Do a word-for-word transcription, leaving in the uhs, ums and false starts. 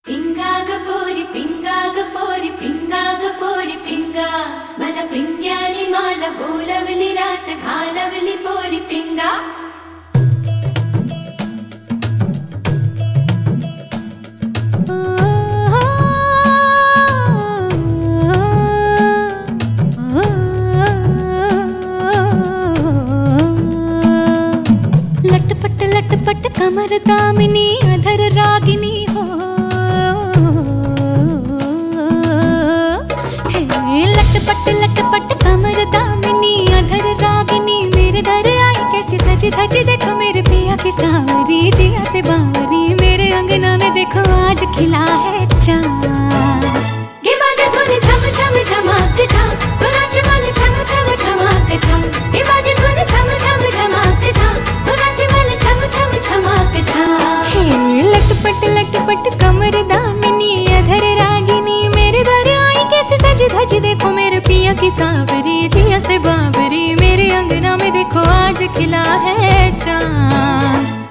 पिंगा गपोरी पिंगा गपोरी पिंगा गपोरी पिंगा मला पिंग्यानी माला बोलवली रात घालवली पोरी पिंगा लटपट लटपट कमर दामिनी अधर रागिनी हो लटपट लटपट कमर दामिनी अधर रागिनी मेरे दर आई कैसी सजी धजी देखो मेरे पिया की सावरी जिया से बावरी मेरे अंगना में देखो आज खिला है चाँद गे माझे धुन छम छम छमाक छम तो नाच मन छम छम छमाक छम गे माझे धुन छम छम छमाक छम तो नाच मन छम छम छमाक छम हे लटपट लटपट कमर दामिनी अधर रागिनी मेरे दर आई कैसे सजी धजी देखो मेरे पिया की सावरी जिया से बावरी मेरे अंगना में देखो आज खिला है चाँद।